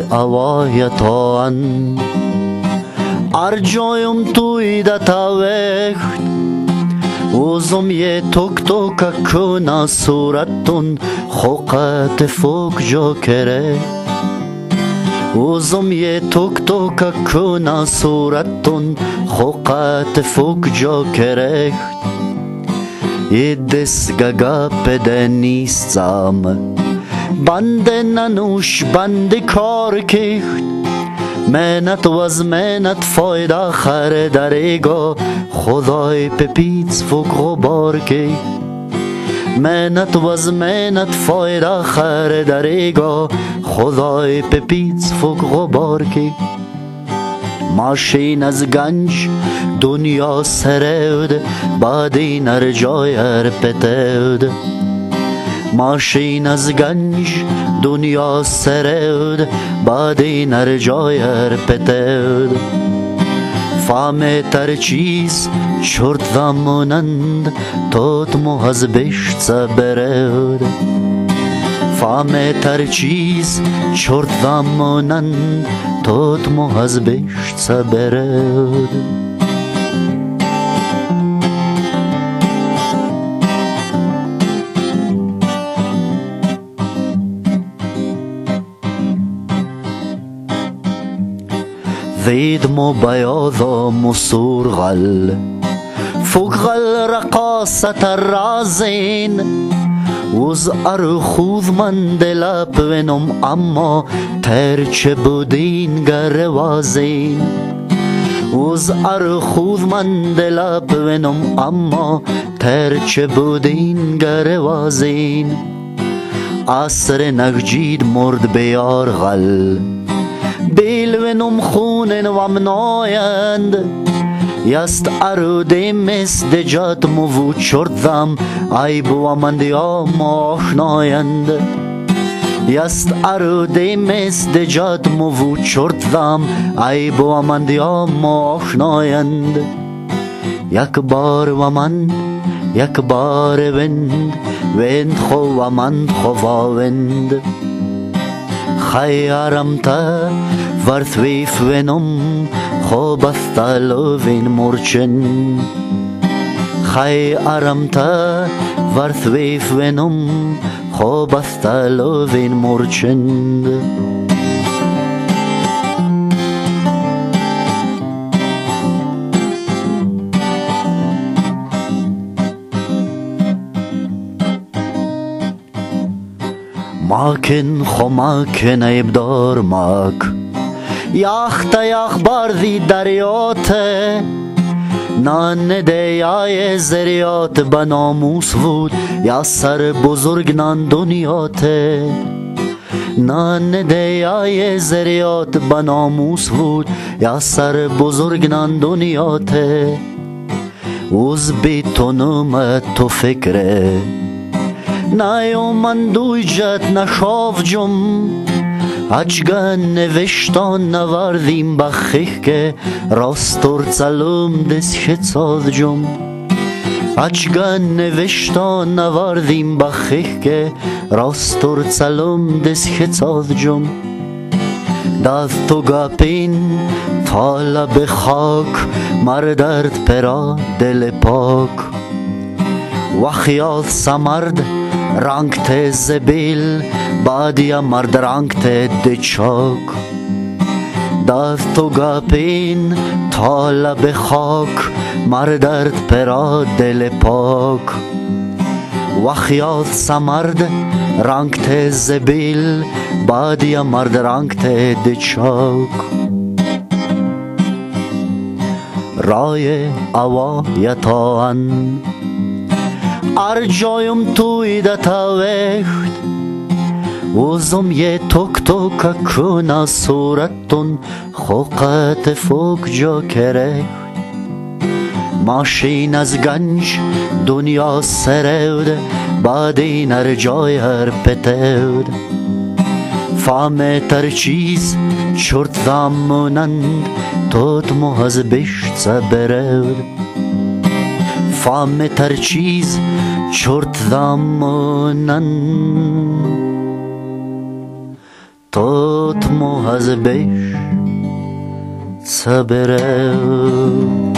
avajatan Arjoyum tuyda taveht Uzum ye tok toka kuna suratun Khoqat fok jo kere Uzum ye tok toka kuna suratun Khoqat fok jo kere Idis gaga pede nistsam Bande nanush bande kar kicht منت وز منت فایده خر دریگا خدای پپیت فوق غبار کی منت وز منت فایده خر دریگا خدای پپیت فوق غبار کی ماشین از گنج دنیا سرود بعدی نر جایر پتود ماشین از گنج دنیا سرود بعدی نر جایر پتود فام تر چیز چرت زمانند توت محز بشت برود فام تر چیز چرت زمانند توت محز بشت برود زيد مو بياضة مصور غل فوق غل رقاصة الرازين وز أرخوذ من دلاب ونم أما ترچ بودين غروازين وز أرخوذ من دلاب ونم أما ترچ بودين غروازين عصر نجید مرد بیار غل بیل و نمخونن و منایند یست اروده مست جات مو چردم عیب و مندیا ماخنایند یست اروده مست جات مو چردم عیب و مندیا ماخنایند یک بار و من یک بار وند خو و من خواوند خیارم تا ورثویف ونم خوب استالو وین مرچن خیارم تا ورثویف ونم خوب استالو وین مرچن ماکن خماکن ایبدار ماک یاخت یاخ بارزی دریاته نان دیای زریات بناموس بود یا سر بزرگ نان دنیاته نان دیای زریات بناموس بود یا سر بزرگ نان دنیاته اوز بیتونم تو فکره نایو من دویجت نشاف جم اچگن نوشتان نوردیم بخیخ که راستور چلوم دست شتساز جم اچگن نوشتان نوردیم بخیخ که راستور چلوم دست شتساز جم دست تو گپین طالب خاک مردرد پرا دل پاک و خیال سمرد رنگ ته زبیل بعدیا مرد رنگ ته دچاک دست تو گپین طالب خاک مردرد پرا دل پاک و خیال سمرد رنگ ته زبیل بعدیا مرد رنگ ته دچاک رای اوا یتان ارجایم تویده تاویخت وزم یه توک توکا کنا صورتون خوقت فوق جا کرخت ماشین از گنج دنیا سرود بعدی نر جای هر پتود فام تر چیز چرت زمانند توت محز بشت برود فام تر چیز چرت زمانند tot mo has beij sabere